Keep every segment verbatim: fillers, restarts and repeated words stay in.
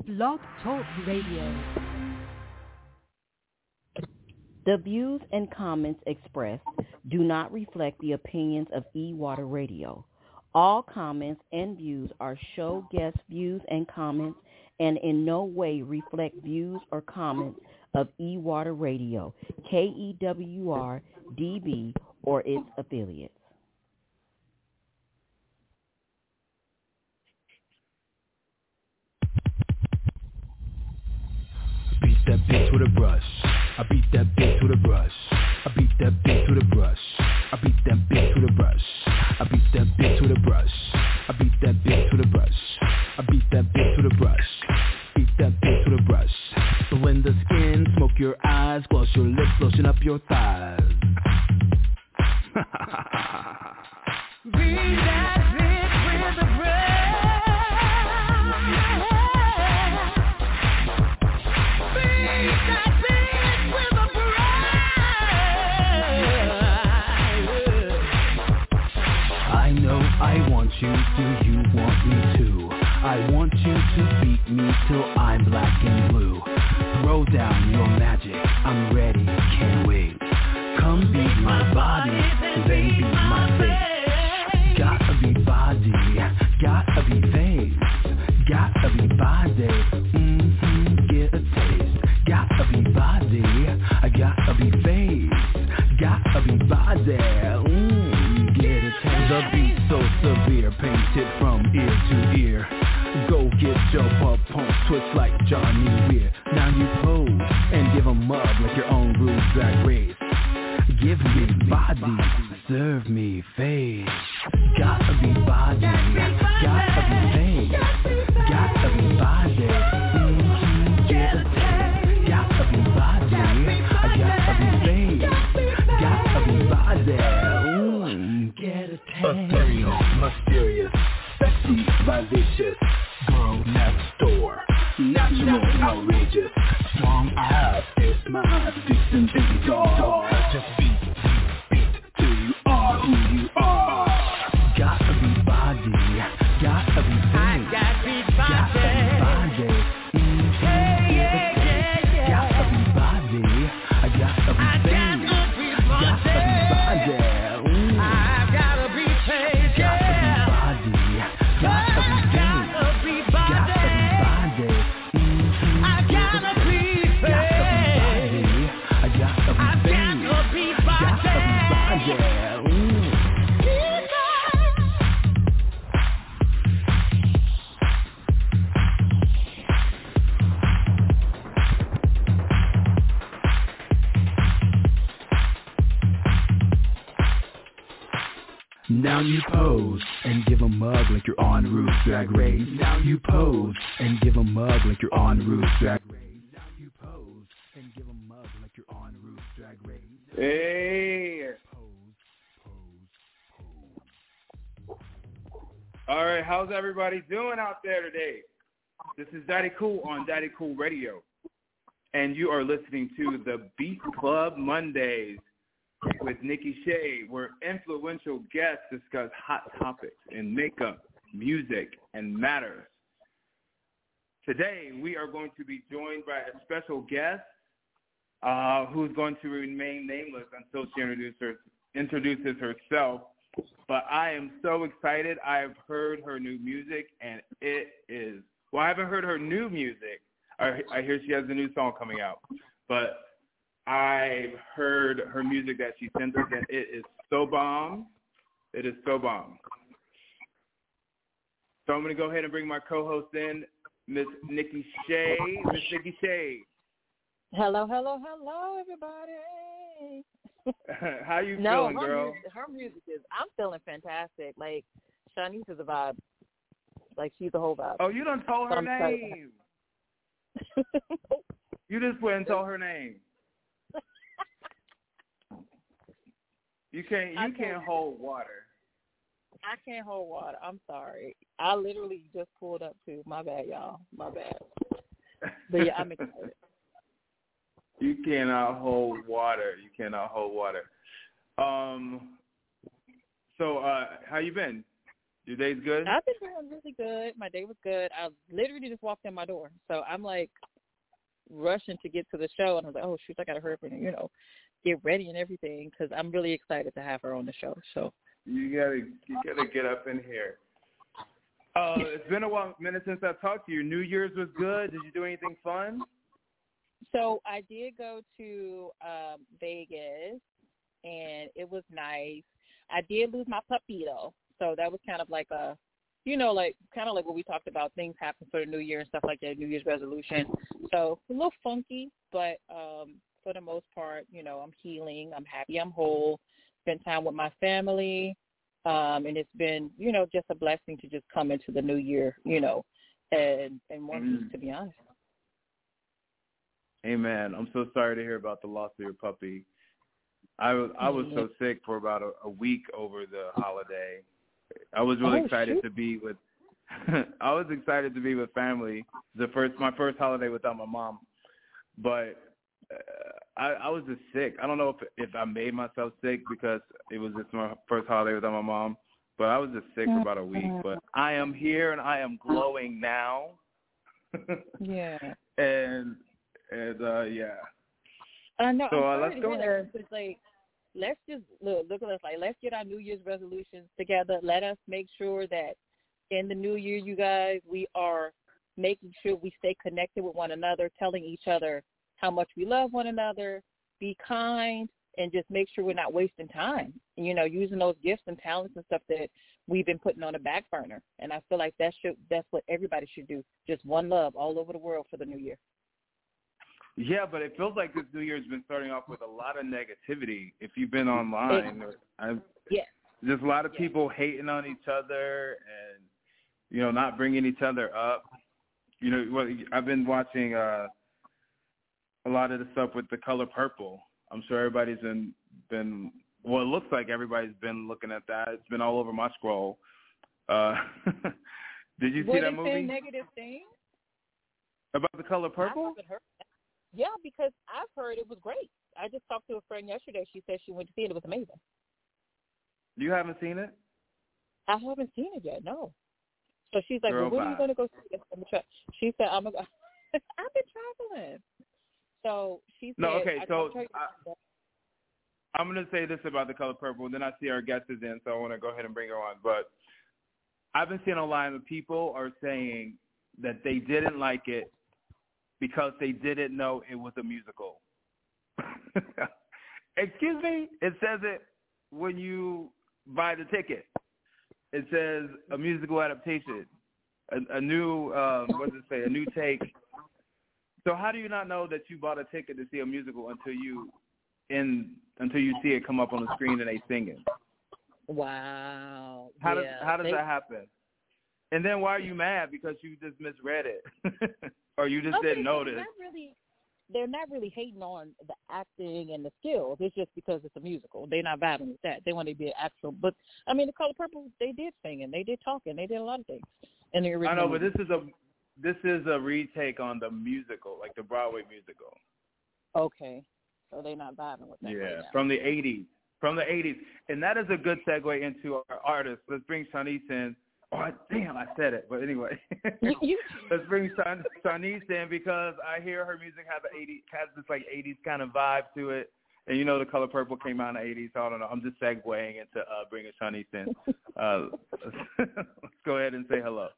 Blog Talk Radio. The views and comments expressed do not reflect the opinions of E-Water Radio. All comments and views are show guest views and comments and in no way reflect views or comments of E-Water Radio, K E W R, D B, or its affiliates. Beat that bitch with a brush. I beat that bitch with a brush. I beat that bitch with a brush. I beat that bitch with a brush. I beat that bitch with a brush. I beat that bitch with a brush. I beat that bitch with a brush. Beat that bitch with a brush. Blend the skin, smoke your eyes, gloss your lips, lotion up your thighs. Beat that bitch with a brush. I want you, do you want me to? I want you to beat me till I'm black and blue. Throw down your magic, I'm ready, can't wait. Come beat my body, then beat my face. Gotta be body, gotta be face. Gotta be body, mm-hmm, get a taste. Gotta be body, I gotta be face. Gotta be body, mm, get a taste. The beat so severe, painted from ear to ear. Go get your pop pump, twist like Johnny Weir. Now you pose and give 'em up like your own rude drag race. Give me body, serve me face. Gotta be body, gotta be face. Gotta be body, mm-hmm, get a taste. Gotta be body, I gotta be face. Gotta be body, mm, get a taste. Ethereal, mysterious, sexy, vivacious. Girl next door, natural, outrageous. Strong ass, it's my decent big dog. Just beat, beat, beat till you are who you are. Gotta be body, gotta be face. I gotta be body, gotta be body. Mm, yeah, yeah, yeah, yeah. Gotta be body, I gotta be I face. Gotta be body, gotta be body. Mm. I gotta be face, yeah. Gotta be body, gotta be face. Gotta be body, gotta be body. Mm-hmm. I gotta be face. Gotta be body, I gotta be face. Gotta be body, gotta be body. Mm. Now you pose and give 'em mug like you're on Ruth's Drag Race. Now you pose and give 'em mug like you're on Ruth's Drag Race. Now you pose and give 'em mug like you're on Ruth's Drag Race. Hey. Pose, pose, pose. All right, how's everybody doing out there today? This is Daddy Cool on Daddy Cool Radio, and you are listening to the Beat Club Mondays with Nikki Shea, where influential guests discuss hot topics in makeup, music, and matters. Today, we are going to be joined by a special guest uh, who's going to remain nameless until she introduces, her, introduces herself. But I am so excited. I've heard her new music, and it is, well, I haven't heard her new music. I, I hear she has a new song coming out. But I've heard her music that she sent us, and it is so bomb. It is so bomb. So I'm going to go ahead and bring my co-host in, Miss Nikki Shea. Miss Nikki Shea. Hello, hello, hello, everybody. How you no, feeling, her girl? Music, her music is, I'm feeling fantastic. Like, Shanice is a vibe. Like, she's the whole vibe. Oh, you done told her I'm name. You just went and told her name. You can't. You can't hold water. I can't hold water. I'm sorry. I literally just pulled up too. My bad, y'all. My bad. But yeah, I'm excited. You cannot hold water. You cannot hold water. Um. So, uh, how you been? Your day's good? I've been doing really good. My day was good. I literally just walked in my door. So I'm like rushing to get to the show. And I was like, oh, shoot, I got to hurry up and, you know, get ready and everything because I'm really excited to have her on the show. So You got to you gotta get up in here. Uh, it's been a while, minute since I talked to you. New Year's was good. Did you do anything fun? So I did go to um, Vegas, and it was nice. I did lose my puppy, though. So that was kind of like a, you know, like kind of like what we talked about, things happen for the new year and stuff like that, New Year's resolution. So a little funky, but um, for the most part, you know, I'm healing. I'm happy. I'm whole. Spend time with my family. Um, and it's been, you know, just a blessing to just come into the new year, you know, and, and one Mm. piece, to be honest. Amen. I'm so sorry to hear about the loss of your puppy. I was I was so sick for about a, a week over the holiday. I was really Oh, excited shoot. to be with. I was excited to be with family. The first my first holiday without my mom, but uh, I, I was just sick. I don't know if if I made myself sick because it was just my first holiday without my mom. But I was just sick for about a week. But I am here and I am glowing now. Yeah. and and uh, yeah. I know. So, uh, I'm sorry let's to go hear that. ahead. It's like, let's just look, look at us like, let's get our New Year's resolutions together. Let us make sure that in the new year, you guys, we are making sure we stay connected with one another, telling each other how much we love one another, be kind, and just make sure we're not wasting time. And, you know, using those gifts and talents and stuff that we've been putting on the back burner. And I feel like that should that's what everybody should do. Just one love all over the world for the new year. Yeah, but it feels like this New Year's been starting off with a lot of negativity. If you've been online, I've, yeah. there's a lot of yeah. people hating on each other and, you know, not bringing each other up. You know, well, I've been watching uh, a lot of the stuff with The Color Purple. I'm sure everybody's been, been, well, it looks like everybody's been looking at that. It's been all over my scroll. Uh, did you see what that is movie? the negative thing? About The Color Purple? I haven't heard that. Yeah, because I've heard it was great. I just talked to a friend yesterday. She said she went to see it. It was amazing. You haven't seen it? I haven't seen it yet, no. So she's like, Girl, well, when bye. are you going to go see it? She said, I'm going to I've been traveling. So she said. No, okay, I so her, I, I'm going to say this about The Color Purple, and then I see our guest is in, so I want to go ahead and bring her on. But I've been seeing online that people are saying that they didn't like it because they didn't know it was a musical. Excuse me? It says it when you buy the ticket. It says a musical adaptation, a, a new, um, what does it say, a new take. So how do you not know that you bought a ticket to see a musical until you in until you see it come up on the screen and they singing? Wow. How yeah, does how does they, that happen? And then why are you mad? Because you just misread it. Or you just okay, didn't so notice. They're not really, they're not really hating on the acting and the skills. It's just because it's a musical. They're not vibing with that. They want to be an actual. But I mean, The Color Purple, they did singing, they did talking, they did a lot of things in the original. I know, but movie. this is a this is a retake on the musical, like the Broadway musical. Okay, so they're not vibing with that. Yeah, right now. from the eighties, from the eighties, and that is a good segue into our artists. Let's bring Shanice in. Oh, damn, I said it. But anyway, You, you, let's bring Shan- Shanice in because I hear her music has a eighties, has this like eighties kind of vibe to it. And you know, The Color Purple came out in the eighties, so I don't know. I'm just segueing into uh, bringing Shanice in. Uh, let's go ahead and say hello.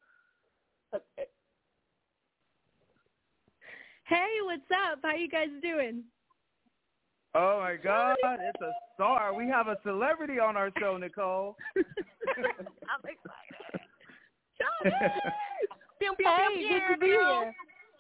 Hey, what's up? How you guys doing? Oh, my God, it's a star. We have a celebrity on our show, Nicole. I'm excited. Pew, pew, hey, pew, good to be pew. here.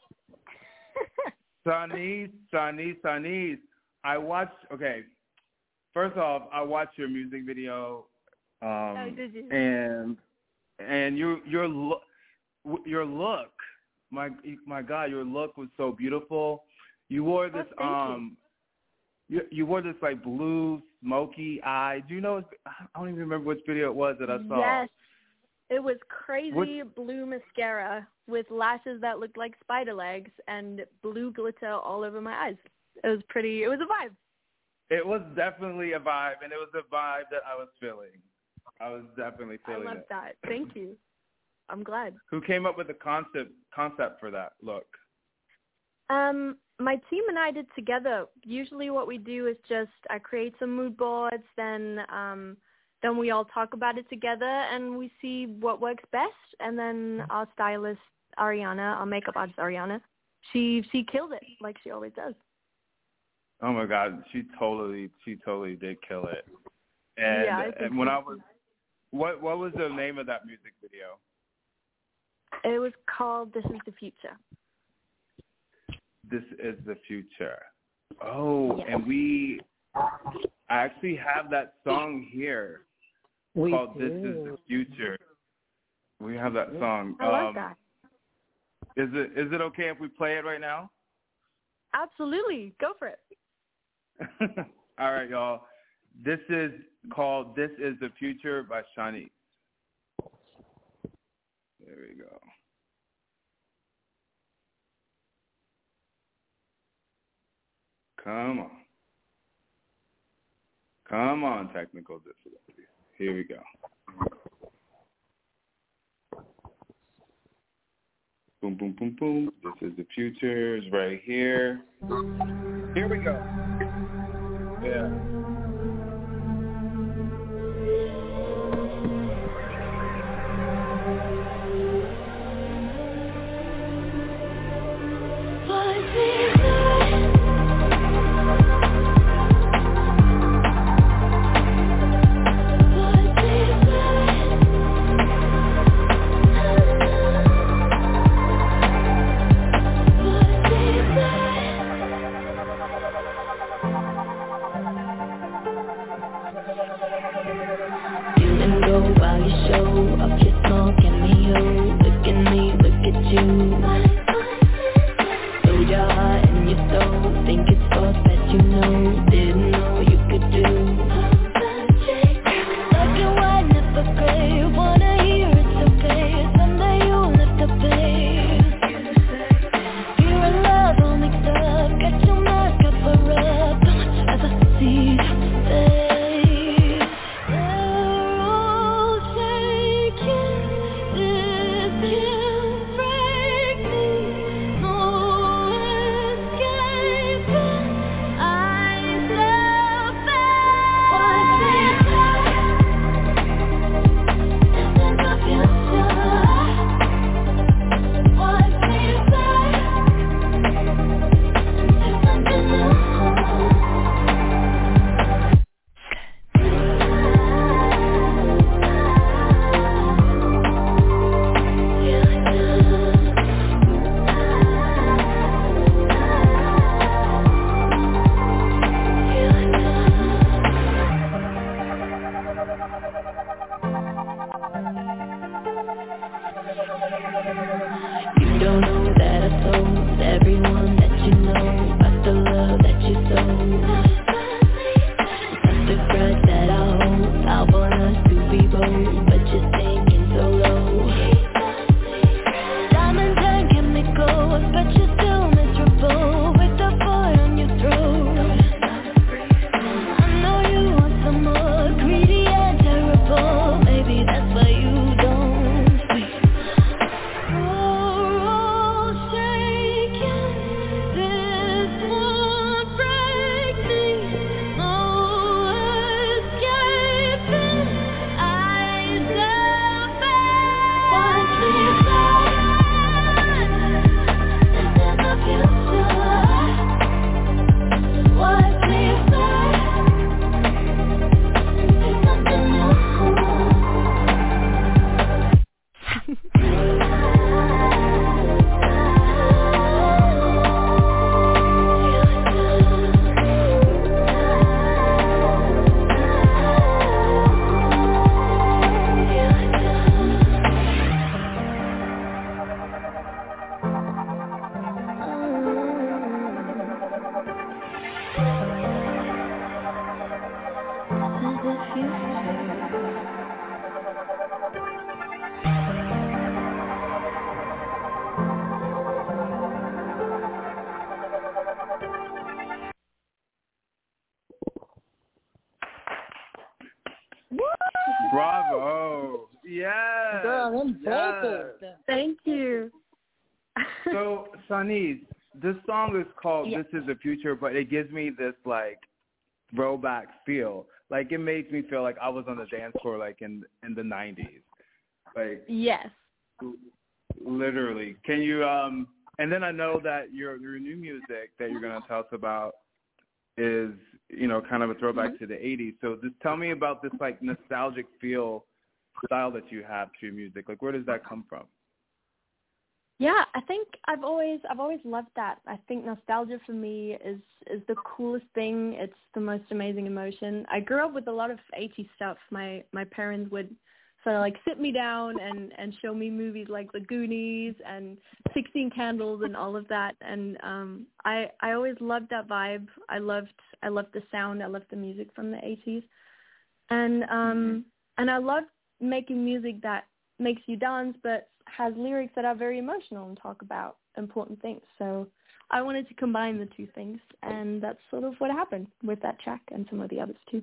Shanice, Shanice, Shanice. I watched, okay, first off, I watched your music video. Um, Oh, did you? And and your your look, your look, my my God, your look was so beautiful. You wore this Oh, thank um, you. you wore this like blue smoky eye. Do you know? I don't even remember which video it was that I saw. Yes. It was crazy What? blue mascara with lashes that looked like spider legs and blue glitter all over my eyes. It was pretty, it was a vibe. It was definitely a vibe, and it was a vibe that I was feeling. I was definitely feeling it. I love that. Thank you. I'm glad. Who came up with the concept concept for that look? Um, my team and I did together. Usually what we do is just I create some mood boards, then um, then we all talk about it together and we see what works best. And then our stylist, Ariana, our makeup artist, Ariana, she she killed it like she always does. Oh, my God. She totally, she totally did kill it. And, yeah, I think and when so. I was, what, what was the name of that music video? It was called This Is the Future. This is the Future. Oh, yes. And we I actually have that song here We called do. This Is the Future. We have that song. I love um, that. Is it is it okay if we play it right now? Absolutely. Go for it. All right, y'all. This is called This Is the Future by Shanice. There we go. Come on. Come on, technical difficulties. Here we go. Boom, boom, boom, boom. This is the future. It's right here. Here we go. Yeah. So, Shanice, this song is called Yeah. This Is the Future, but it gives me this, like, throwback feel. Like, it makes me feel like I was on the dance floor, like, in in the nineties. Like, Yes. literally. Can you, um, and then I know that your your new music that you're going to tell us about is, you know, kind of a throwback Mm-hmm. to the eighties. So just tell me about this, like, nostalgic feel style that you have to your music. Like, where does that come from? Yeah, I think I've always I've always loved that. I think nostalgia for me is is the coolest thing. It's the most amazing emotion. I grew up with a lot of eighties stuff. My my parents would sort of like sit me down and and show me movies like The Goonies and sixteen Candles and all of that. And um I I always loved that vibe. I loved I loved the sound. I loved the music from the eighties. And um and I love making music that makes you dance but has lyrics that are very emotional and talk about important things. So I wanted to combine the two things, and that's sort of what happened with that track and some of the others too.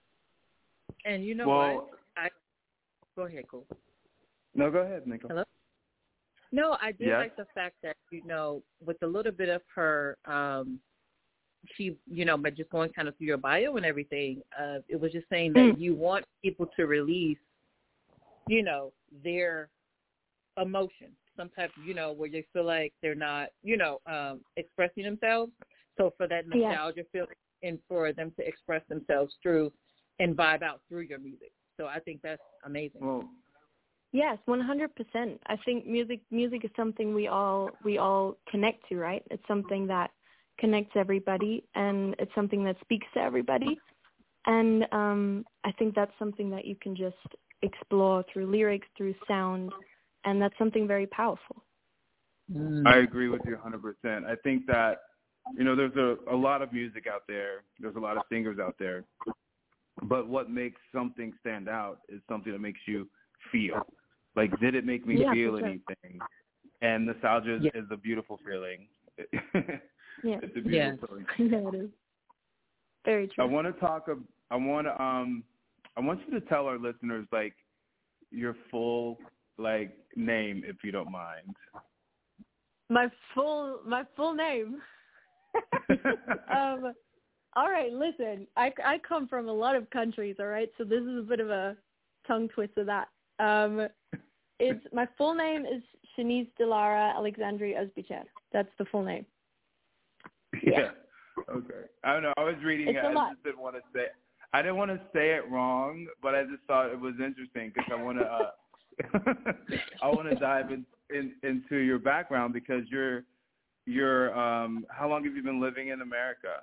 And you know Well, what? I go ahead, Cole. No, go ahead, Nico. Hello? No, I did Yes? like the fact that, you know, with a little bit of her, um, she, you know, but just going kind of through your bio and everything, uh, it was just saying that Mm. you want people to release, you know, their emotion, some type of, you know, where they feel like they're not, you know, um, expressing themselves. So for that Yeah. nostalgia feeling and for them to express themselves through and vibe out through your music. So I think that's amazing. Well, Yes, one hundred percent. I think music music is something we all we all connect to, right? It's something that connects everybody, and it's something that speaks to everybody. And um, I think that's something that you can just explore through lyrics, through sound, and that's something very powerful. I agree with you one hundred percent. I think that, you know, there's a, a lot of music out there. There's a lot of singers out there. But what makes something stand out is something that makes you feel. Like, did it make me Yeah, feel for sure. anything? And nostalgia is, Yeah. is a beautiful feeling. Yeah. It's a beautiful Yeah. feeling. Yeah, it is. Very I true. want to talk. ab- I want to. Um. I want you to tell our listeners, like, your full, like, name, if you don't mind. My full my full name. um, all right, listen. I, I come from a lot of countries. All right, so this is a bit of a tongue twister. That um, it's my full name is Shanice Delara Alexandria Osbicher. That's the full name. Yeah. Okay. I don't know. I was reading It's it. a I lot. just didn't want to say. I didn't want to say it wrong, but I just thought it was interesting because I want to. Uh, I want to dive in, in into your background because you're you're. Um, how long have you been living in America?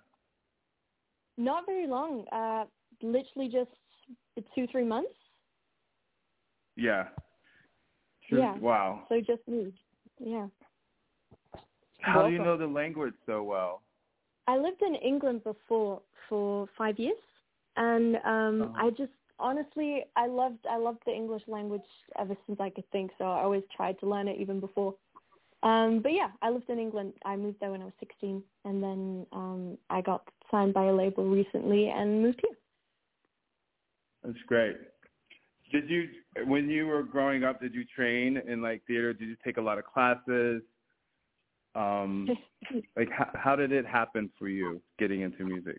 Not very long. Uh, literally just two three months. Yeah. True. Yeah. Wow. So just moved. Yeah. How do you Welcome. know the language so well? I lived in England before for five years, and um, Uh-huh. I just honestly I loved I loved the English language ever since I could think. So I always tried to learn it even before. Um, but yeah, I lived in England. I moved there when I was sixteen, and then um, I got signed by a label recently and moved here. That's great. Did you, when you were growing up, did you train in like theater? Did you take a lot of classes? Um, like how, how did it happen for you getting into music?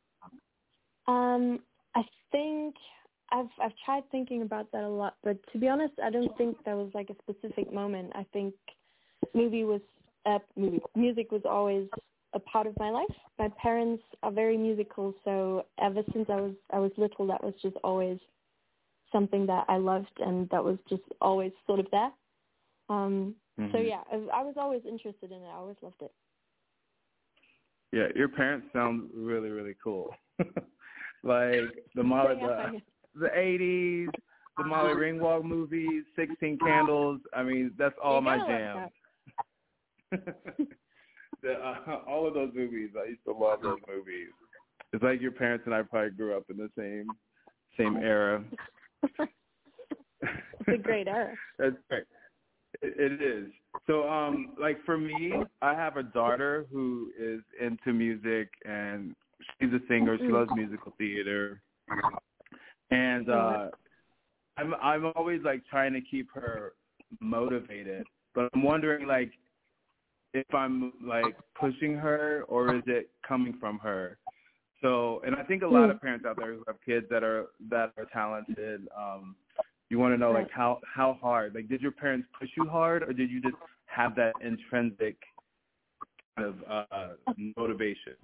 Um, I think I've I've tried thinking about that a lot, but to be honest, I don't think there was like a specific moment. I think movie was uh, movie music was always a part of my life. My parents are very musical, so ever since I was I was little, that was just always something that I loved, and that was just always sort of there. Um, Mm-hmm. So yeah, I, I was always interested in it. I always loved it. Yeah, your parents sound really, really cool. Like the Molly, Yeah. the, the eighties, the Molly Ringwald movies, sixteen Candles. I mean, that's all You my gotta jam. love the, uh, all of those movies, I used to love those movies. It's like your parents and I probably grew up in the same same era. It's a great era. That's great. It, it is. So, um, like for me, I have a daughter who is into music, and she's a singer. She loves musical theater, and uh, I'm I'm always like trying to keep her motivated. But I'm wondering, like, if I'm like pushing her or is it coming from her. So, and I think a lot of parents out there who have kids that are that are talented, um, you want to know like how how hard. Like, did your parents push you hard, or did you just have that intrinsic kind of uh, motivation?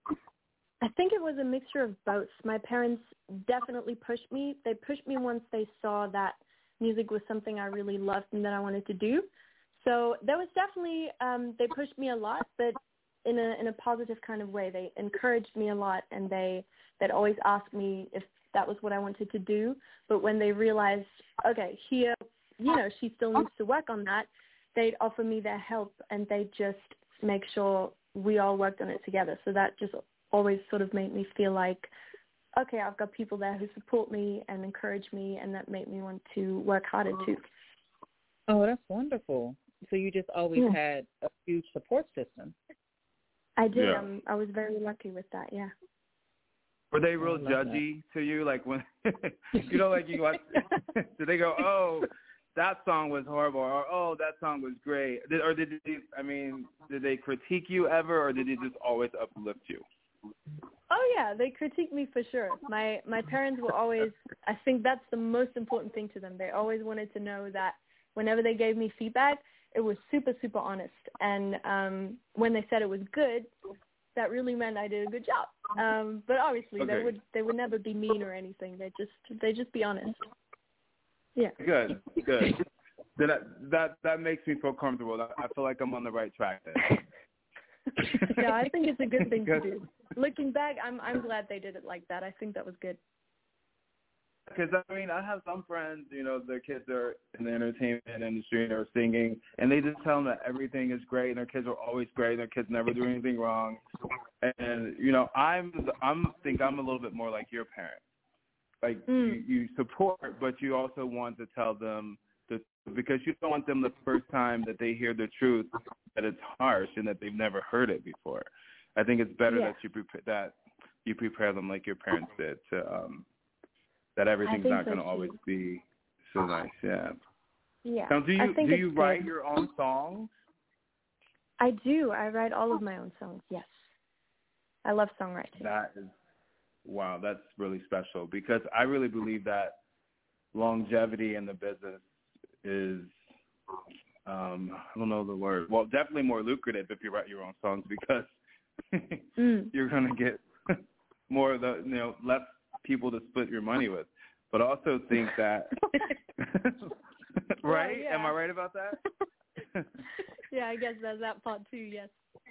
I think it was a mixture of both. My parents definitely pushed me. They pushed me once they saw that music was something I really loved and that I wanted to do. So there was definitely, um, they pushed me a lot, but in a in a positive kind of way. They encouraged me a lot, and they they'd always ask me if that was what I wanted to do. But when they realized, okay, here, you know, she still needs to work on that, they'd offer me their help, and they'd just make sure we all worked on it together. So that just always sort of made me feel like, okay, I've got people there who support me and encourage me, and that made me want to work harder too. Oh, that's wonderful. So you just always yeah. had a huge support system. I did. Yeah. Um, I was very lucky with that, yeah. Were they real judgy that. to you? Like when, you know, like you watch, did they go, oh, that song was horrible, or oh, that song was great? Did, or did they, I mean, did they critique you ever, or did they just always uplift you? Oh yeah, they critique me for sure. My my parents were always, I think that's the most important thing to them. They always wanted to know that whenever they gave me feedback, it was super, super honest. And um, when they said it was good, that really meant I did a good job. Um, but obviously, okay. they would they would never be mean or anything. They just they just be honest. Yeah. Good, good. that that that makes me feel comfortable. I feel like I'm on the right track then. Yeah, I think it's a good thing to do. Looking back, I'm I'm glad they did it like that. I think that was good. Because, I mean, I have some friends, you know, their kids are in the entertainment industry and they're singing, and they just tell them that everything is great and their kids are always great and their kids never do anything wrong. And, you know, I'm I'm think I'm a little bit more like your parents. Like, mm. you, you support, but you also want to tell them, the, because you don't want them the first time that they hear the truth that it's harsh and that they've never heard it before. I think it's better yeah. that you prepare that you prepare them like your parents did to um, that everything's not so going to always be so nice. Yeah. Yeah. Now, do you do you good. write your own songs? I do. I write all of my own songs. Yes. I love songwriting. That is wow. That's really special because I really believe that longevity in the business is um, I don't know the word. Well, definitely more lucrative if you write your own songs because mm. you're going to get more of the you know less people to split your money with, but also think that right? Well, yeah. Am I right about that? Yeah, I guess there's that part too. Yes.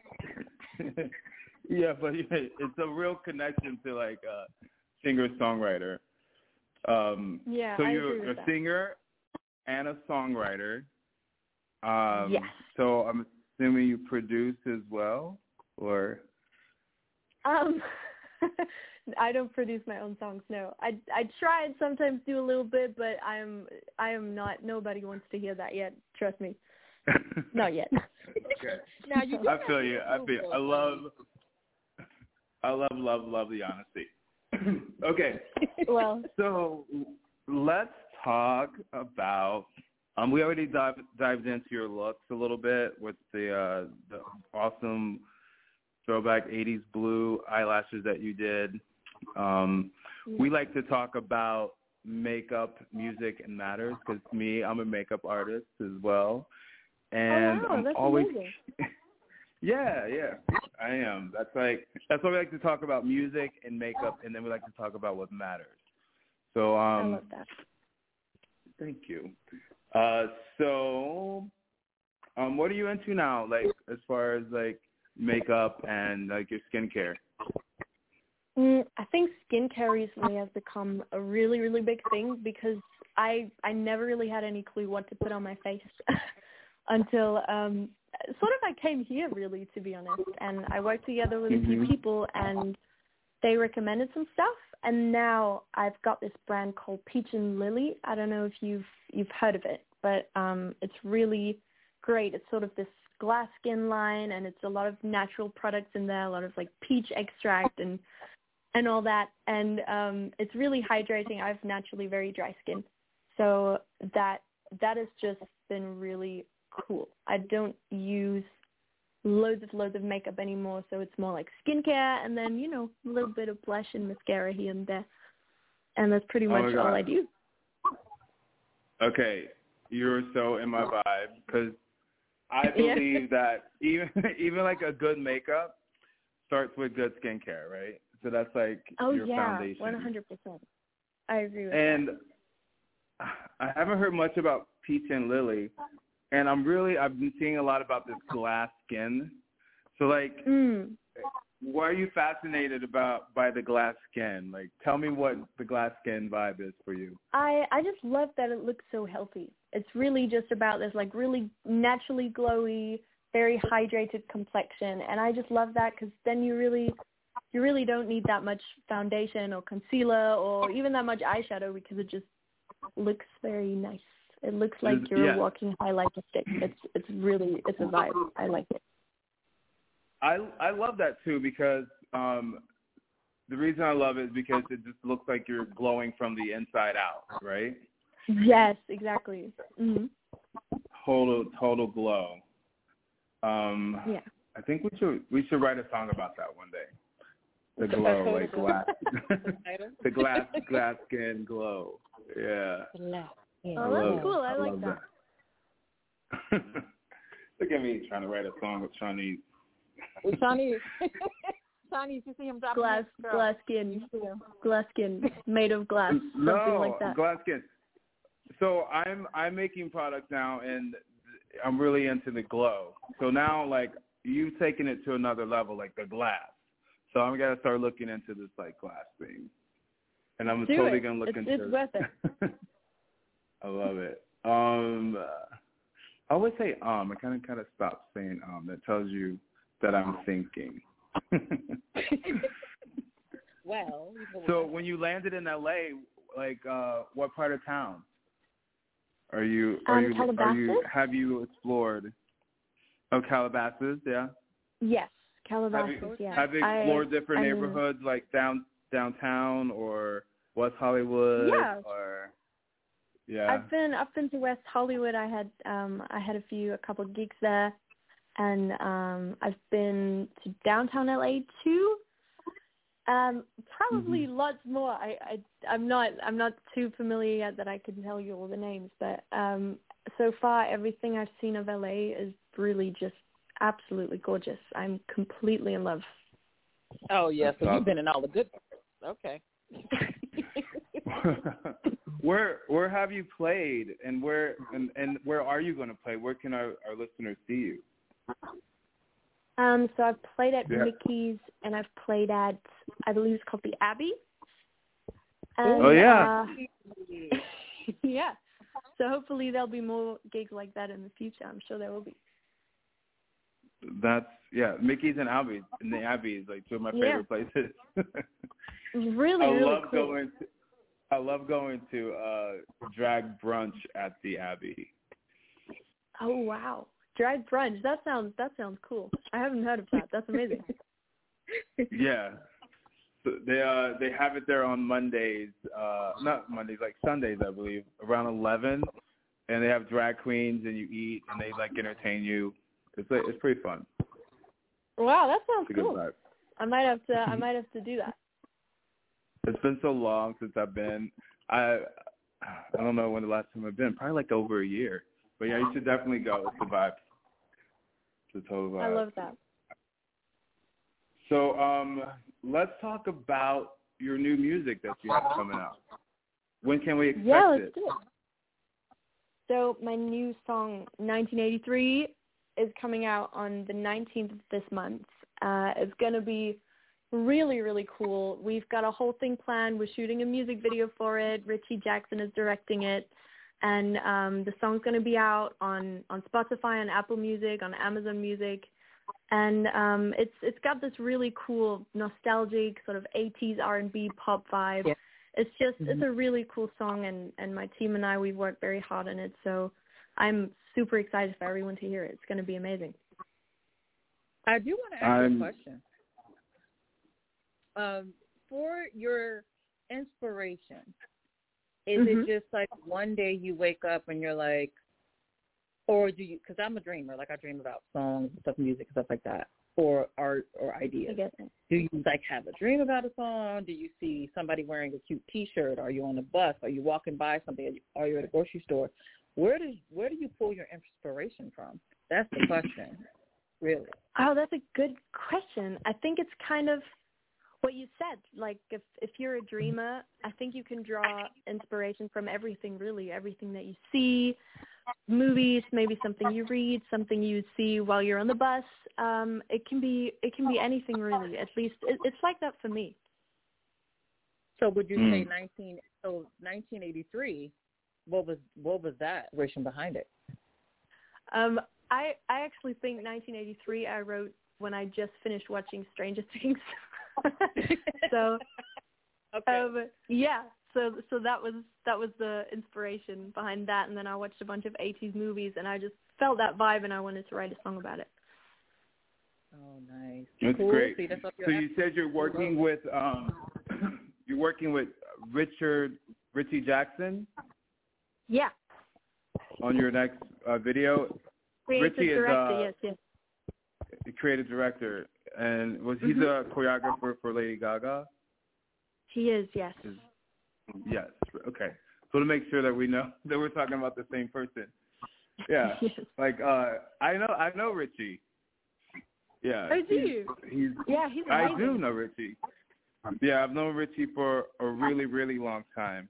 Yeah, but it's a real connection to like a singer songwriter. Um, yeah. So I you're agree with a that. singer and a songwriter. Um, yes. So I'm assuming you produce as well, or um. I don't produce my own songs. No, I I try and sometimes do a little bit, but I'm I am not. Nobody wants to hear that yet. Trust me, not yet. Okay. Now you. I feel you. I feel. I love. I love, love, love the honesty. Okay. Well. So let's talk about. Um, we already dived dived into your looks a little bit with the uh, the awesome throwback eighties blue eyelashes that you did. Um, we like to talk about makeup, music, and matters because me, I'm a makeup artist as well. And oh, wow, I'm that's always, amazing. yeah, yeah, I am. That's like that's why we like to talk about music and makeup, and then we like to talk about what matters. So, um, I love that. Thank you. Uh, so, um, what are you into now? Like as far as like makeup and like your skincare? Mm, I think skincare recently has become a really, really big thing because I I never really had any clue what to put on my face until um, sort of I came here, really, to be honest. And I worked together with a few Mm-hmm. people, and they recommended some stuff. And now I've got this brand called Peach and Lily. I don't know if you've you've heard of it, but um, it's really great. It's sort of this glass skin line, and it's a lot of natural products in there, a lot of like peach extract and and all that, and um it's really hydrating. I have naturally very dry skin, so that that has just been really cool. I don't use loads of loads of makeup anymore, so it's more like skincare and then, you know, a little bit of blush and mascara here and there. And that's pretty much oh all I do. Okay, you're so in my vibe because I believe yeah. that even even like a good makeup starts with good skincare, right? So that's like oh, your yeah, foundation. one hundred percent. I agree with and that. And I haven't heard much about Peach and Lily, and I'm really I've been seeing a lot about this glass skin. So like, mm. why are you fascinated about by the glass skin? Like, tell me what the glass skin vibe is for you. I I just love that it looks so healthy. It's really just about this like really naturally glowy, very hydrated complexion, and I just love that because then you really you really don't need that much foundation or concealer or even that much eyeshadow because it just looks very nice. It looks like you're yeah. a walking highlighter stick. It's it's really it's a vibe. I like it. I I love that too because um, the reason I love it is because it just looks like you're glowing from the inside out, right? Yes, exactly. Mm-hmm. Total total glow. Um, yeah. I think we should we should write a song about that one day. The glow, like glass, the glass glass skin glow. Yeah. Oh, that's cool. I, I like that. that. Look at me trying to write a song with Shawnee's. Shawnee's, Shawnee's, you see him dropping glass, glass skin, glass skin, made of glass, no, something like that. glass skin. So I'm I'm making products now, and I'm really into the glow. So now, like, you've taken it to another level, like the glass. So I'm gonna start looking into this like glass thing, and I'm Do totally it. gonna look it's, into. It's worth it. I love it. Um, I always say um. I kind of kind of stop saying um. That tells you that I'm thinking. well. So when you landed in L A, like, uh, what part of town are you? Are um, you? Calabasas? Are you? Have you explored? Oh, Calabasas, yeah. Yes, Calabasas. Have you, yeah. have you explored I, different I neighborhoods like down downtown or West Hollywood? Yeah. Or yeah. I've been I've been to West Hollywood. I had um I had a few a couple of gigs there, and um I've been to downtown L A too. Um, probably mm-hmm. lots more. I, I I'm not I'm not too familiar yet that I can tell you all the names, but um so far everything I've seen of L A is really just absolutely gorgeous. I'm completely in love. Oh yeah, That's so awesome. You've been in all the good parts. Okay. where where have you played, and where and, and where are you going to play? Where can our, our listeners see you? Um, so I've played at yeah. Mickey's, and I've played at, I believe it's called the Abbey. And, oh yeah. Uh, yeah. So hopefully there'll be more gigs like that in the future. I'm sure there will be. That's yeah. Mickey's and Abbey, and the Abbey is like two of my favorite yeah. places. really, I really love cool. going. To, I love going to uh, drag brunch at the Abbey. Oh wow, drag brunch. That sounds that sounds cool. I haven't heard of that. That's amazing. yeah, so they uh they have it there on Mondays. Uh, not Mondays, like Sundays, I believe, around eleven, and they have drag queens, and you eat, and they like entertain you. It's like, it's pretty fun. Wow, that sounds it's a cool. good vibe. I might have to. I might have to do that. It's been so long since I've been. I I don't know when the last time I've been. Probably like over a year. But yeah, you should definitely go. It's the vibe. It's a total vibe. I love that. So um, let's talk about your new music that you have coming out. When can we expect yeah, let's it? do it. So my new song, nineteen eighty-three, is coming out on the nineteenth of this month. Uh, it's going to be really, really cool. We've got a whole thing planned. We're shooting a music video for it. Richie Jackson is directing it. And um, the song's going to be out on, on Spotify, on Apple Music, on Amazon Music. And um, it's it's got this really cool, nostalgic, sort of eighties R and B pop vibe. Yeah. It's just, mm-hmm. it's a really cool song, and, and my team and I, we've worked very hard on it. So I'm super excited for everyone to hear it. It's going to be amazing. I do want to ask um, you a question. Um, for your inspiration, is mm-hmm. it just like one day you wake up and you're like, Or do you, because I'm a dreamer, like I dream about songs, stuff, music, stuff like that, or art or ideas. I get it. Do you like have a dream about a song? Do you see somebody wearing a cute T-shirt? Are you on a bus? Are you walking by something? Are you at a grocery store? Where does where do you pull your inspiration from? That's the question, really. Oh, that's a good question. I think it's kind of what you said. Like if if you're a dreamer, I think you can draw inspiration from everything, really, everything that you see. Movies, maybe something you read, something you see while you're on the bus. Um, it can be it can be anything really. At least it, it's like that for me. So would you Mm. say nineteen so nineteen eighty-three? What was what was that inspiration behind it? Um, I I actually think nineteen eighty-three I wrote when I just finished watching Stranger Things. so okay. um, yeah. So so that was that was the inspiration behind that, and then I watched a bunch of eighties movies, and I just felt that vibe, and I wanted to write a song about it. Oh, nice. That's cool. great. See, that's what so you said you're working with um, you're working with Richard Richie Jackson Yeah. on your next uh, video. Creative Richie is director, uh, yes, yes. the creative director, and was he's Mhm. a choreographer for Lady Gaga? He is, yes. Is, yes. Okay. So to make sure that we know that we're talking about the same person. Yeah. Yes. Like uh, I know I know Richie. Yeah. Oh, do he's- you? He's Yeah, he's I amazing. do know Richie. Yeah, I've known Richie for a really, really long time.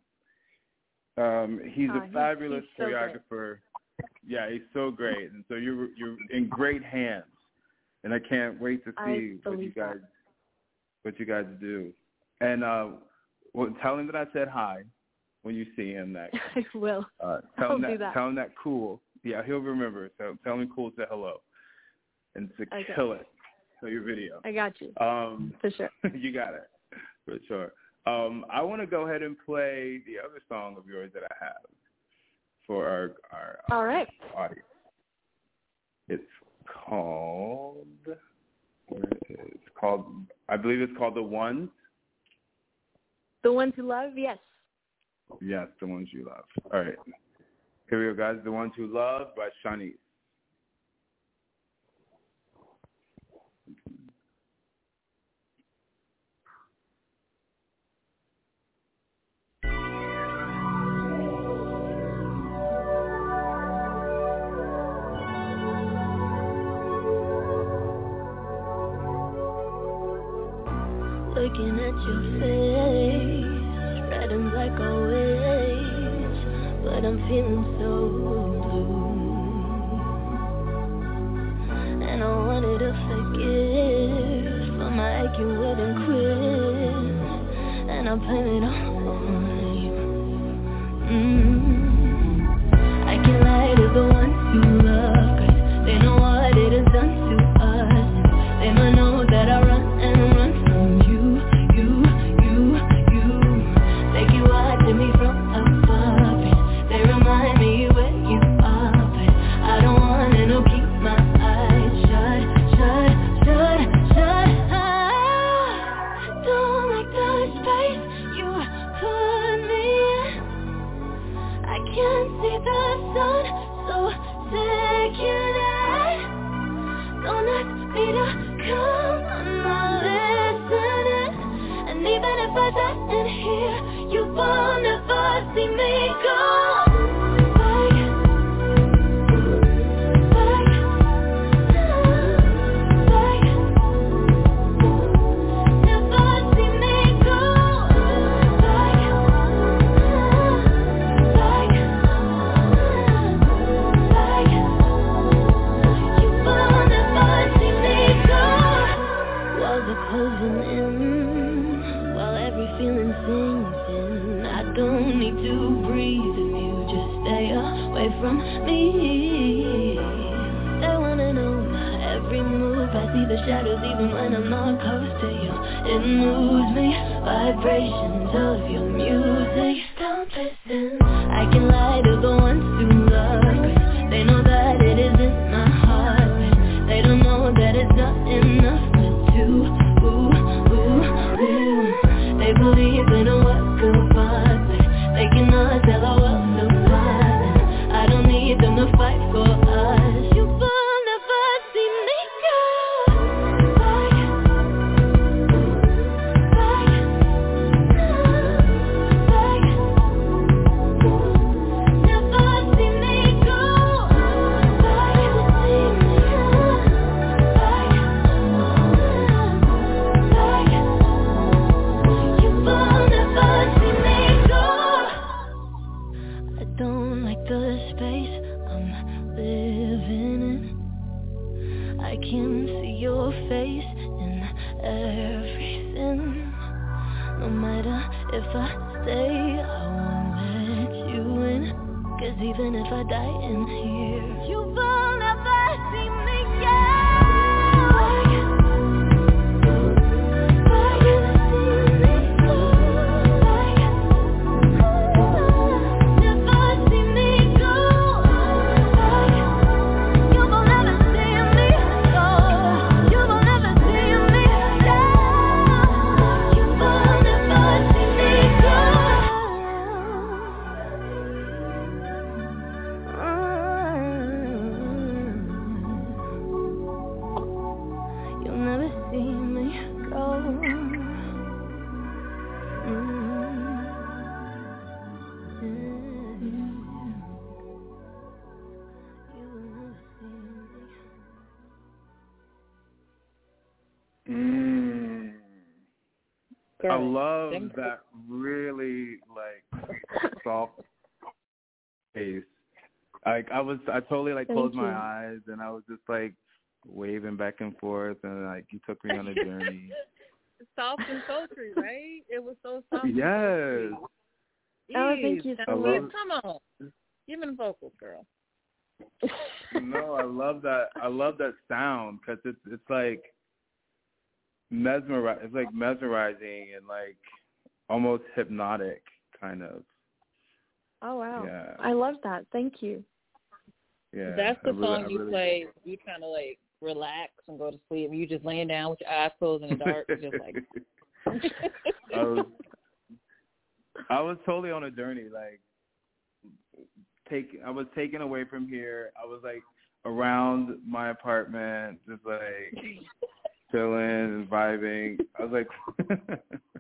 Um, he's Oh, a he's- fabulous he's so great. choreographer. Yeah, he's so great, and so you're you're in great hands, and I can't wait to I see what you believe that. guys what you guys do. And uh, well, tell him that I said hi when you see him next. I will. Uh, tell I'll him that, do that. Tell him that cool. Yeah, he'll remember. So tell him cool said hello, and to Okay. kill it for your video. I got you. Um, For sure. you got it, for sure. Um, I want to go ahead and play the other song of yours that I have for our our All right. audience. It's called. Where is it? It's called. I believe it's called The Ones. The Ones Who Love, yes. Yes, The Ones You Love. All right. Here we go, guys. The Ones Who Love by Shanice. Looking at your face, red and black always, but I'm feeling so blue. And I wanted to forgive, but my aching wouldn't quit, and I blame it all on you. Mm. I can lie to the ones you love, 'cause they know what it has done to us. They might know that I run and run from you, you, you, you. They keep watching me from above, and they remind me where you are, but I don't wanna no keep my eyes shut, shut, shut, shut. I don't like the space you put me in. I can't see the sun, so second I don't ask me to come, I'm not listening. And even if I sat in here, you will never see me go. From me, they wanna know my every move. I see the shadows even when I'm not close to you. It moves me, vibrations of your music. Don't listen, I can lie to the ones who love, 'cause they know that it isn't my heart, but they don't know that it's not enough for two. Ooh, ooh, ooh. They believe in a work of art, but they cannot tell our world apart. I don't need them to fight for us. can see your face in everything. No matter if I stay, I won't let you in. Cause even if I die in here, you will never see me again. I love that really like soft pace. Like I was, I totally like Thank closed you. my eyes and I was just like waving back and forth, and like you took me on a journey. Soft and sultry, right? It was so soft. Yes. Oh, thank you so much. Come on, give me the vocals, girl. No, I love that. I love that sound because it's it's like mesmerize. It's like mesmerizing and like almost hypnotic, kind of. Oh wow! Yeah. I love that. Thank you. Yeah. That's the I really, song I you really play. You kind of like relax and go to sleep. You just laying down with your eyes closed in the dark, just like. I was, I was totally on a journey. Like, take. I was taken away from here. I was like around my apartment, just like chilling and vibing. I was like,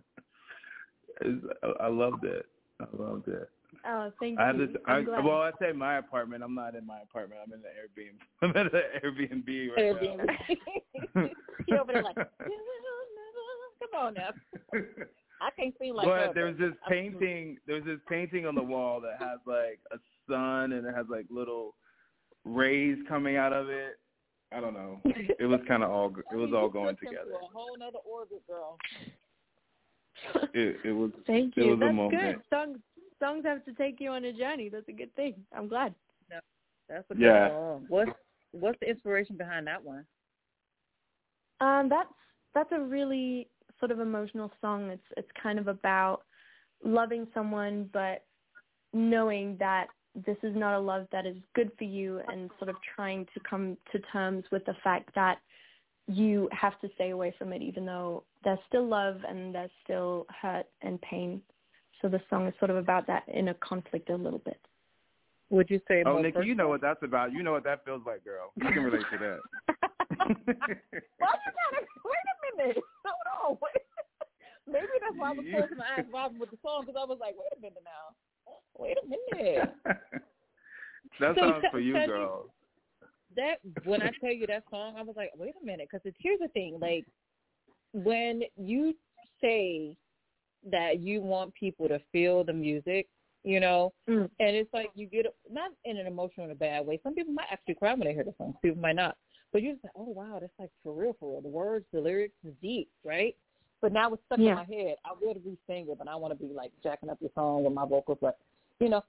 I loved it. I loved it. Oh, thank I have you. this. I'm I, glad. well, I say my apartment. I'm not in my apartment. I'm in the Airbnb. I'm at the Airbnb right Airbnb. now. You're over there like, come on now. I can't see like But that. there's this painting. There's this painting on the wall that has like a sun and it has like little rays coming out of it. I don't know. It was kind of all. It was all going together. A whole nother orbit, girl. It, it was. Thank It you. was That's a moment. good. Songs songs have to take you on a journey. That's a good thing. I'm glad. No, that's a Yeah. good song. What's what's the inspiration behind that one? Um, that's that's a really sort of emotional song. It's it's kind of about loving someone, but knowing that this is not a love that is good for you, and sort of trying to come to terms with the fact that you have to stay away from it, even though there's still love and there's still hurt and pain. So the song is sort of about that inner conflict a little bit. Would you say? Oh, Nikki, you know what that's about. You know what that feels like, girl. You can relate to that. Why you gotta wait a minute? Hold on. Wait. Maybe that's why I was closing my eyes vibing with the song, because I was like, wait a minute now. Wait a minute. That So sounds t- for you, tell me- girl. That when I tell you that song, I was like, wait a minute, because here's the thing, like when you say that you want people to feel the music, you know, Mm. and it's like you get not in an emotional in a bad way. Some people might actually cry when they hear the song. Some people might not, but you're just like, oh wow, that's like for real, for real. The words, the lyrics is deep, right? But now it's stuck Yeah. in my head. I would re-sing it, but I want to be like jacking up your song with my vocals, but you know,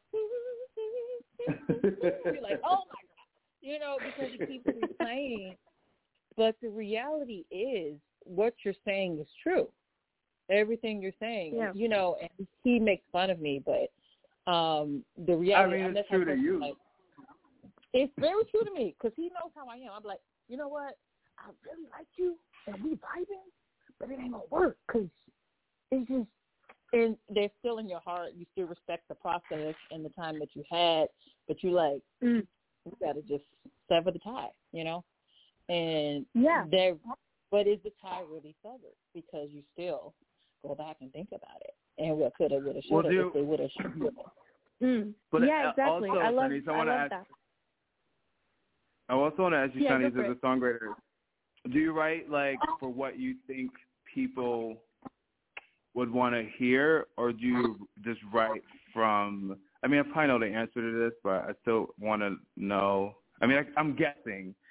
you're like, oh my god. You know, because it keeps replaying. But the reality is what you're saying is true. Everything you're saying, Yeah. you know, and he makes fun of me, but um, the reality I mean, I'm it's that type true to of person, you. Like, it's very true to me because he knows how I am. I'm like, you know what? I really like you and we vibing, but it ain't going to work because it's just, and they're still in your heart. You still respect the process and the time that you had, but you like, Mm. we got to just sever the tie, you know? And Yeah. there, but is the tie really severed? Because you still go back and think about it. And what could have, would have, should have, Well, do- if they would have, should have. Mm. But yeah, uh, exactly. also, I love, Shanice, I I wanna love ask, that. I also want to ask you, Yeah, Shanice, go as for a songwriter, do you write like for what you think people would want to hear, or do you just write from? I mean, I probably know the answer to this, but I still want to know. I mean, I, I'm guessing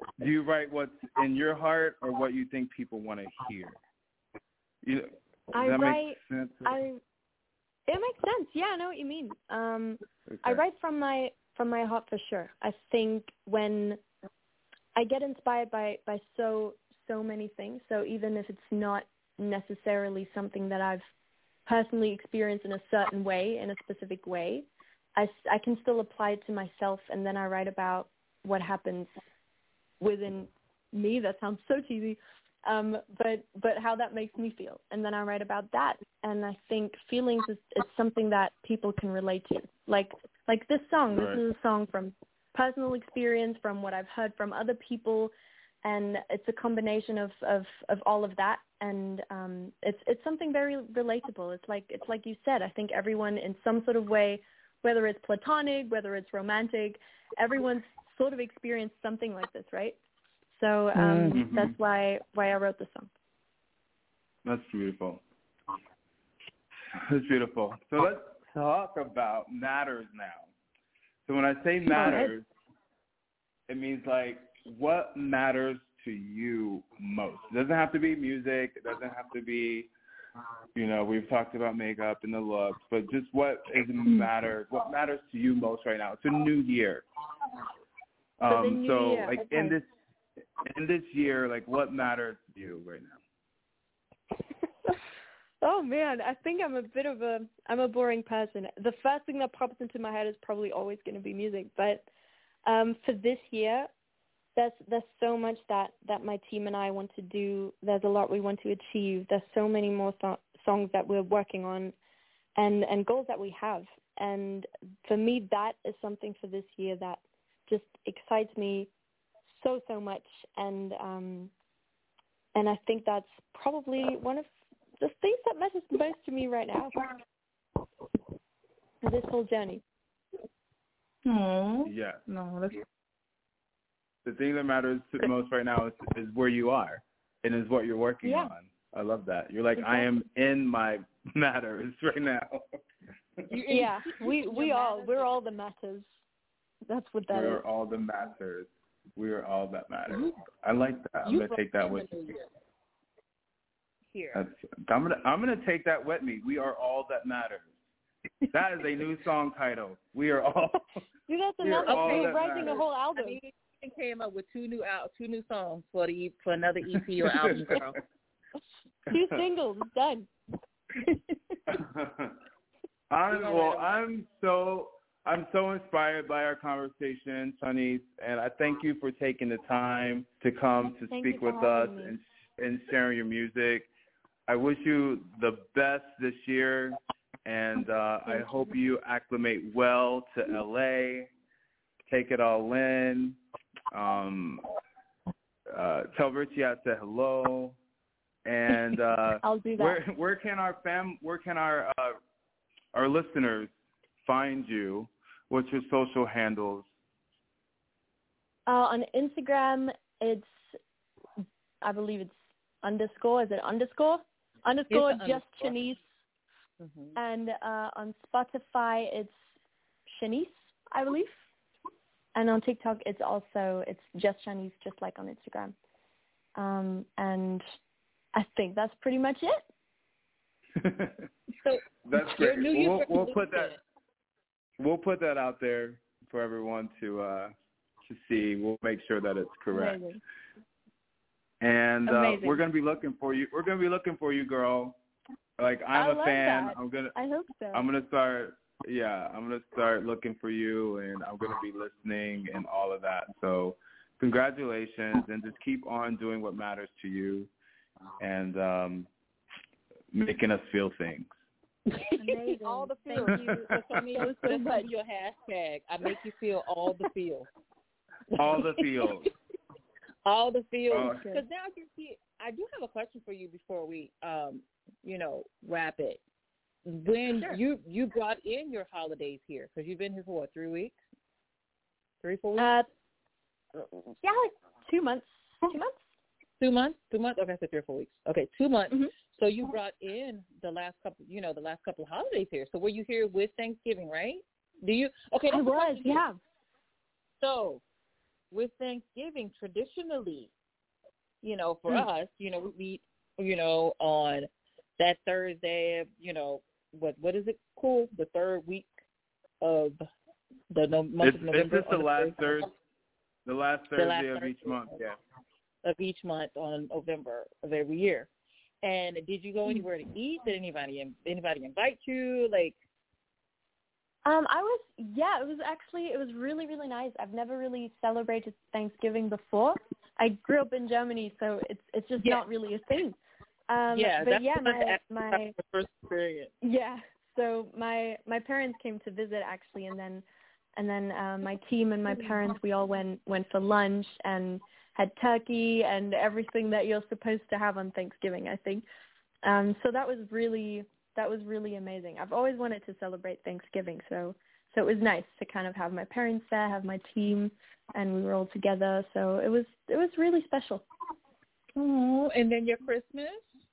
do you write what's in your heart or what you think people want to hear? You know, does I that write. make sense? I. It makes sense. Yeah, I know what you mean. Um, Okay. I write from my from my heart for sure. I think when I get inspired by by so so many things. So even if it's not necessarily something that I've personally experienced in a certain way, in a specific way, I, I can still apply it to myself, and then I write about what happens within me. That sounds so cheesy, um, but but how that makes me feel, and then I write about that. And I think feelings is, is something that people can relate to. Like like this song. This Right. is a song from personal experience, from what I've heard from other people, and it's a combination of, of, of all of that. And um, it's it's something very relatable. It's like it's like you said. I think everyone in some sort of way, whether it's platonic, whether it's romantic, everyone's sort of experienced something like this, right? So um, Mm-hmm. that's why why I wrote the song. That's beautiful. That's beautiful. So let's talk about matters now. So when I say matters, it means like what matters to you most. It doesn't have to be music. It doesn't have to be, you know, we've talked about makeup and the looks, but just what is matters, what matters to you most right now. It's a new year. For the Um, new so year, like okay. in this in this year, like what matters to you right now? Oh man, I think I'm a bit of a I'm a boring person. The first thing that pops into my head is probably always going to be music. But um, for this year, there's there's so much that, that my team and I want to do. There's a lot we want to achieve. There's so many more th- songs that we're working on, and and goals that we have. And for me, that is something for this year that just excites me so so much. And um, and I think that's probably one of the things that matters most to me right now, this whole journey. Aww. Yeah. No, that's The thing that matters to most right now is, is where you are and is what you're working Yeah. on. I love that. You're like, Exactly. I am in my matters right now. Yeah, we we all we're all the matters. That's what that We're is. all the matters. We are all that matters. I like that. I'm You gonna take that brought with in the me. new year. Here. That's, I'm gonna I'm gonna take that with me. We are all that matters. That is a new song title. We are all. Dude, that's we are another. all We're that writing a matters. whole I album. mean, you came up with two new out two new songs for the E- for another E P or album, girl. Two singles, done. I'm, well, I'm so I'm so inspired by our conversation, Sunny, and I thank you for taking the time to come to Thank speak you for with us having me. and and sharing your music. I wish you the best this year, and uh, I hope you acclimate well to L A. Take it all in. Um, uh, tell Richie I said hello. And uh, I'll do that. where where can our fam where can our uh, our listeners find you? What's your social handles? Uh, on Instagram, it's I believe it's underscore. Is it underscore? Underscore It's an just underscore. Shanice. Mm-hmm. And uh, on Spotify, it's Shanice, I believe. And on TikTok, it's also it's just Shanice, just like on Instagram. Um, and I think that's pretty much it. So That's your great. New We'll, Year's we'll put that resolution. we'll put that out there for everyone to uh, to see. We'll make sure that it's correct. Amazing. And uh, Amazing. we're gonna be looking for you. We're gonna be looking for you, girl. Like I'm I a love fan. that. I'm gonna I hope so. I'm gonna start. Yeah, I'm gonna start looking for you, and I'm gonna be listening and all of that. So, congratulations, and just keep on doing what matters to you, and um, making us feel things. Amazing. All the Thank feels. you So, I mean, so, that's so gonna much. be your hashtag. I make you feel all the feels. All the feels. All the feels. Oh. Because now you see, I do have a question for you before we, um, you know, wrap it. When Sure. you you brought in your holidays here, because you've been here for what, three weeks, three four weeks, Uh, yeah, like two months. Two months. two months, two months. Okay, I said three or four weeks. Okay, two months. Mm-hmm. So you brought in the last couple, you know, the last couple of holidays here. So were you here with Thanksgiving, right? Do you? Okay, I that's the was. question. Yeah. So, with Thanksgiving, traditionally, you know, for Mm. us, you know, we meet, you know, on that Thursday, of, you know, what what is it called? The third week of the no, month It's, of November. it's just the on last Thursday. Thursday, the last The Thursday last of Thursday. each month. Yeah. Of each month on November of every year. And did you go anywhere to eat? Did anybody anybody invite you? Like, Um, I was, yeah, it was actually, it was really, really nice. I've never really celebrated Thanksgiving before. I grew up in Germany, so it's it's just Yeah. not really a thing. Um, yeah, but that's yeah, what my that's my the first experience. yeah. So my my parents came to visit actually, and then and then uh, my team and my parents, we all went went for lunch and had turkey and everything that you're supposed to have on Thanksgiving, I think. Um, so that was really that was really amazing. I've always wanted to celebrate Thanksgiving, so so it was nice to kind of have my parents there, have my team, and we were all together. So it was it was really special. Oh, and then your Christmas?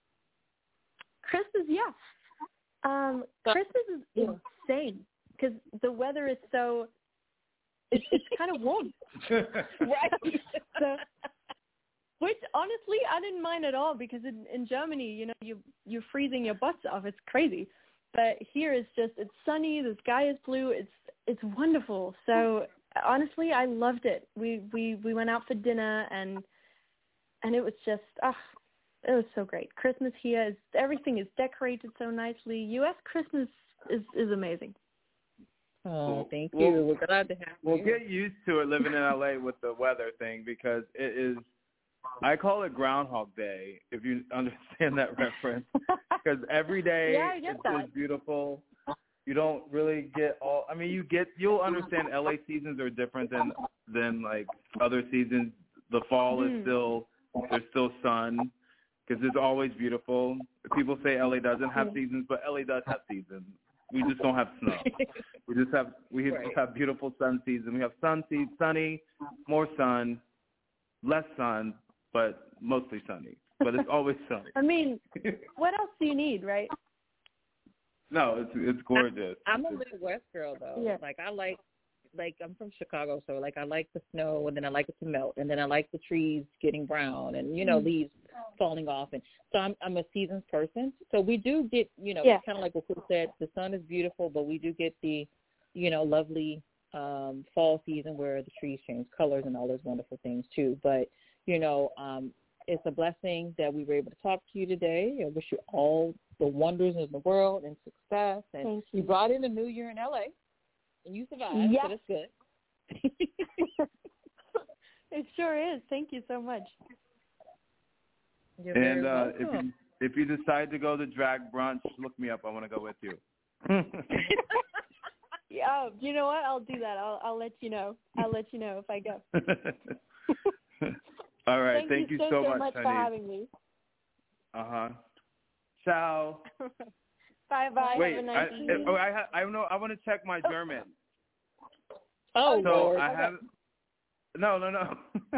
Christmas, yeah. Um, Christmas is Yeah. insane because the weather is so it's it's kind of warm, Right. so, which honestly I didn't mind at all because in, in Germany, you know, you you're freezing your butts off. It's crazy, but here it's just it's sunny. The sky is blue. It's it's wonderful. So honestly, I loved it. We we we went out for dinner and and it was just ah. It was so great. Christmas here is everything is decorated so nicely. U S Christmas is is amazing. Oh, thank Well, you. We're glad to have We'll you. get used to it living in L A with the weather thing because it is, I call it Groundhog Day, if you understand that reference. Because every day Yeah, I get it's, that. it's beautiful. You don't really get all, I mean, you get, you'll understand L A seasons are different than, than like other seasons. The fall is Mhm. still, there's still sun because it's always beautiful. People say L A doesn't have Yeah. seasons, but L A does have seasons. We just don't have snow. We just have we Right. just have beautiful sun season. We have sun season, sunny, more sun, less sun, but mostly sunny. But it's always sunny. I mean, what else do you need, right? No, it's it's gorgeous. I'm a It's- Midwest girl though. Yeah. Like I like like I'm from Chicago, so like I like the snow and then I like it to melt and then I like the trees getting brown and you know Mm. leaves falling off and so I'm I'm a seasons person. So we do get, you know, Yeah. kind of like what Chris said, the sun is beautiful, but we do get the, you know, lovely um fall season where the trees change colors and all those wonderful things too. But, you know, um it's a blessing that we were able to talk to you today. I wish you all the wonders in the world and success. And Thank you you. brought in a new year in L A. And you survived, Yes. so that's good. It sure is. Thank you so much. You're very and uh, if welcome. you if you decide to go to drag brunch, look me up. I want to go with you. Yeah, you know what? I'll do that. I'll I'll let you know. I'll let you know if I go. All right. Thank, Thank you you so, so so much, for honey. having me. Uh huh. Ciao. Bye bye. Wait, Have a I, nice evening. oh, I, ha- I know. I want to check my German. Oh, So Lord. I have. No, no, no.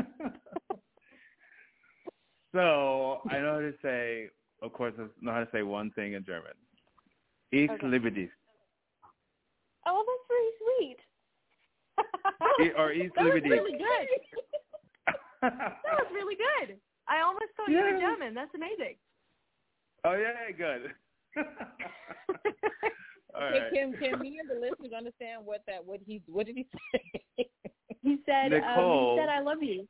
So I know how to say. Of course, I know how to say one thing in German. Ich Okay. liebe dich. Oh, that's very sweet. E- or ich That liebe was dich. really good. That was really good. I almost thought you were Yeah. German. That's amazing. Oh yeah, good. All Can, right. can can me and the listeners understand what that what he what did he say? He said, um, Nicole. he said, I love you.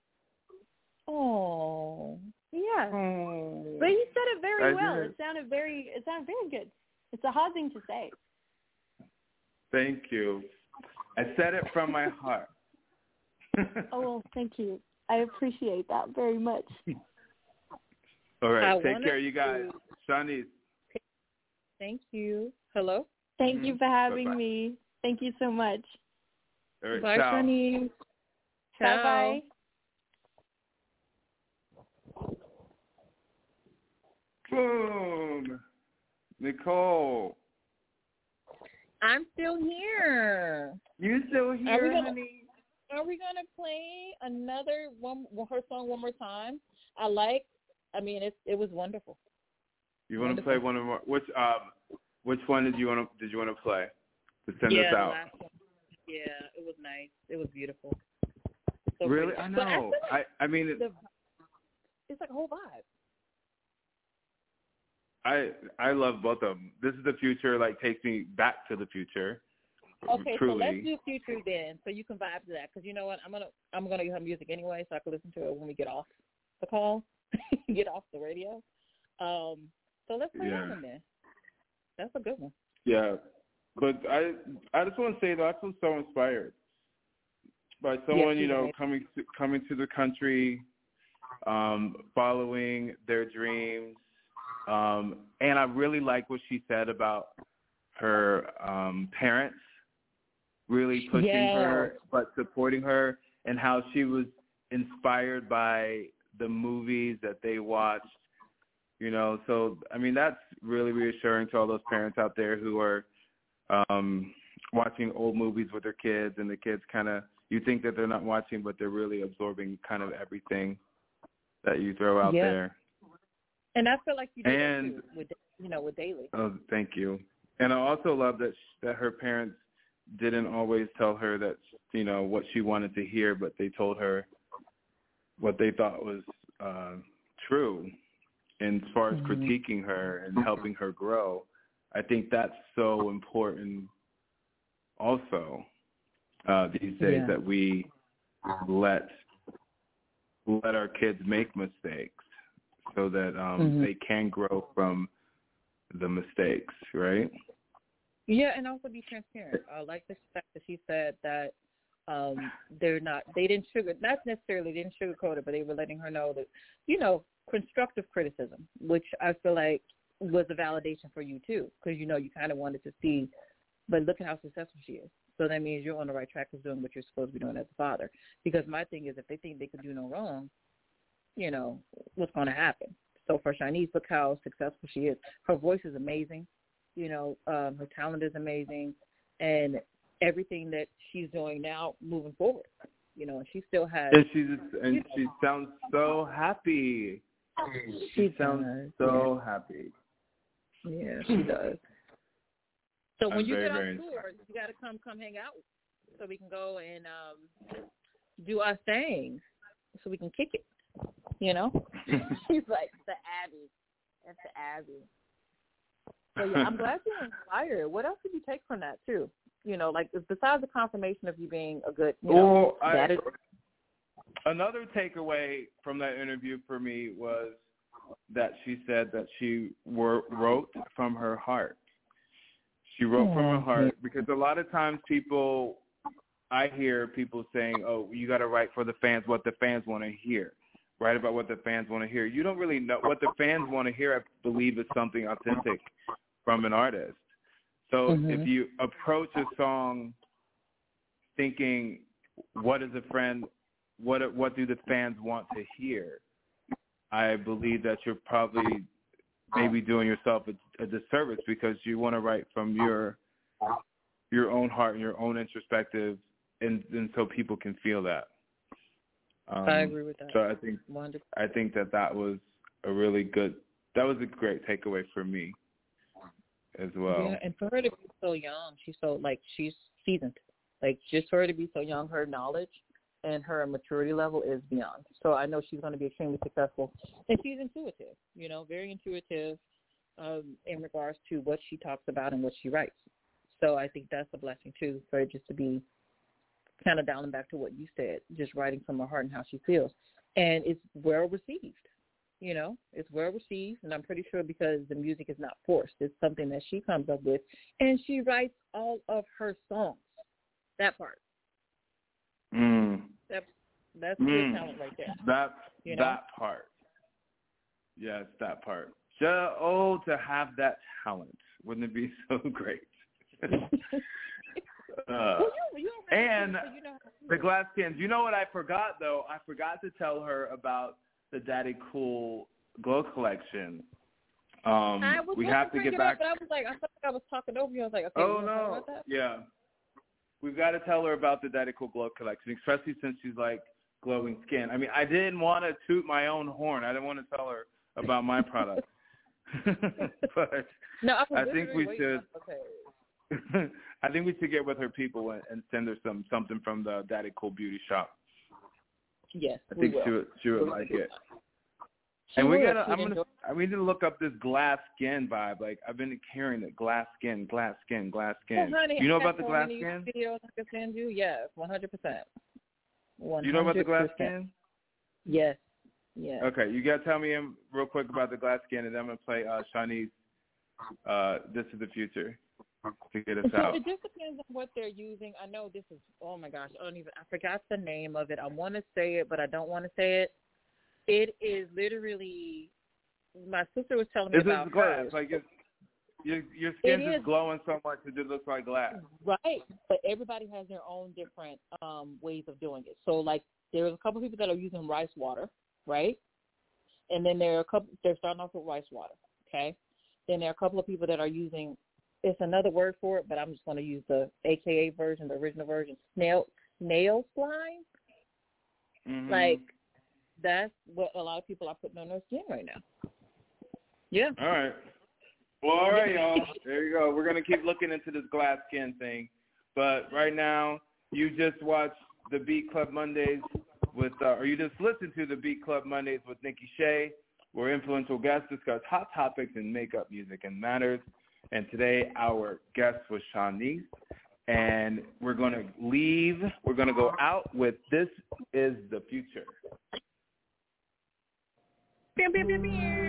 Oh. Yeah. Oh. But he said it very I well. did. It sounded very, it sounded very good. It's a hard thing to say. Thank you. I said it from my heart. Oh, well, thank you. I appreciate that very much. All right. I Take wanna care, you guys. Shanice. Thank you. Hello. Thank you Mhm. for having Bye-bye. me. Thank you so much. All right. Bye, ciao. Shani. Ciao. Bye-bye. Boom. Nicole. I'm still here. You still Are we here, gonna- honey? Are we gonna play another one her song one more time? I like. I mean, it it was wonderful. You want to Wonderful. play one of more? Which um, which one did you want to did you want to play to send yeah, us the out? last one. Yeah, it was nice. It was beautiful. so really, pretty. I But I, know. feel like I, I mean, it, the, it's like a whole vibe. I I love both of them. This is the future. Like takes me back to the future. Okay, truly. so let's do Future then, so you can vibe to that. Because you know what, I'm gonna I'm gonna get her music anyway, so I can listen to it when we get off the call, get off the radio. Um, so let's play Yeah. that one then. That's a good one. Yeah, but I I just want to say that I feel so inspired by someone, Yes, you know, right. coming to, coming to the country, um, following their dreams, um, and I really like what she said about her um, parents really pushing Yeah. her but supporting her, and how she was inspired by the movies that they watched. You know, so, I mean, that's really reassuring to all those parents out there who are um, watching old movies with their kids, and the kids kind of, you think that they're not watching, but they're really absorbing kind of everything that you throw out Yeah. there. And I feel like you did And- that too, with, you know, with Daily. Oh, thank you. And I also love that sh- that her parents didn't always tell her that, you know, what she wanted to hear, but they told her what they thought was uh, true. And as far as Mhm. critiquing her and helping her grow, I think that's so important also uh, these days, Yeah. that we let let our kids make mistakes so that um, Mhm. they can grow from the mistakes, right? Yeah, and also be transparent. I like the fact that she said that um, they're not, they didn't sugar, not necessarily they didn't sugarcoat it, but they were letting her know that, you know, constructive criticism, which I feel like was a validation for you too, because, you know, you kind of wanted to see, but look at how successful she is. So that means you're on the right track of doing what you're supposed to be doing as a father. Because my thing is, if they think they can do no wrong, you know, what's going to happen? So for Shanice, look how successful she is. Her voice is amazing. You know, um, her talent is amazing. And everything that she's doing now moving forward, you know, and she still has. And she's and she sounds so happy. She She sounds does. so happy. Yeah, she does. So when I'm you very, get on very tour, you got to come come hang out so we can go and um, do our thing, so we can kick it. You know, she's like the Abby. That's the Abby. So yeah, I'm glad you were inspired. What else did you take from that too? You know, like besides the confirmation of you being a good, you know, Well, I, that is, another takeaway from that interview for me was that she said that she wor- wrote from her heart. She wrote from her heart, because a lot of times people, I hear people saying, oh, you got to write for the fans, what the fans want to hear. Write about what the fans want to hear. You don't really know what the fans want to hear. I believe is something authentic from an artist. So Mhm. if you approach a song thinking, what is a friend, what what do the fans want to hear, I believe that you're probably maybe doing yourself a, a disservice, because you want to write from your your own heart and your own introspective, and, and so people can feel that. Um, I agree with that. So I think one hundred percent. I think that that was a really good, that was a great takeaway for me as well. Yeah, and for her to be so young, she's so, like, she's seasoned. Like, just for her to be so young, her knowledge and her maturity level is beyond. So I know she's going to be extremely successful. And she's intuitive, you know, very intuitive um, in regards to what she talks about and what she writes. So I think that's a blessing, too, for her just to be kind of dialing back to what you said, just writing from her heart and how she feels. And it's well received. You know, it's well received, and I'm pretty sure because the music is not forced. It's something that she comes up with, and she writes all of her songs. That part. Mm. That, that's Mm. good talent right there. That You know? that part. Yes, that part. Just, oh, to have that talent. Wouldn't it be so great? uh, well, you, you and so you know how to do the it. glass cans. You know what I forgot, though? I forgot to tell her about the Daddy Cool Glow Collection. Um, I was we going have to bring get it back. up, but I was like, I felt like I was talking over you. I was like, okay, Oh, we gonna talk no. about that? Yeah. We've got to tell her about the Daddy Cool Glow Collection, especially since she's like glowing skin. I mean, I didn't want to toot my own horn. I didn't want to tell her about my product. but No, I, was I think we waiting. should. Okay. I think we should get with her people and, and send her some something from the Daddy Cool Beauty Shop. Yes, I we think will. she would, she would like it. She and we would. gotta, She'd I'm gonna, enjoy- I need to look up this glass skin vibe. Like I've been hearing it, glass skin, glass skin, glass skin. Oh, honey, you know I about the have glass so many skin? videos I can send you. Yes, one hundred percent. One hundred percent. You know about the glass skin? Yes. Yes. Okay, you gotta tell me um, real quick about the glass skin, and then I'm gonna play uh, Shawnee's uh, "This Is the Future" to get us So out. it just depends on what they're using. I know this is, oh my gosh, I don't even, I forgot the name of it. I want to say it, but I don't want to say it. It is literally, my sister was telling me This about is glass. hers. Like it's, your your skin's It just is. glowing so much it just looks like glass. Right, but everybody has their own different um, ways of doing it. So, like, there's a couple people that are using rice water, right? And then there are a couple, they're starting off with rice water, okay? Then there are a couple of people that are using, it's another word for it, but I'm just going to use the A K A version, the original version, snail, snail slime. Mm-hmm. Like, that's what a lot of people are putting on their skin right now. Yeah. All right. Well, all right, y'all. There you go. We're going to keep looking into this glass skin thing. But right now, you just watched the Beat Club Mondays with, uh, or you just listened to the Beat Club Mondays with Nikki Shea, where influential guests discuss hot topics in makeup, music, and matters. And today, our guest was Shawnee's. And we're going to leave. We're going to go out with This Is the Future. Pew, pew, pew, pew.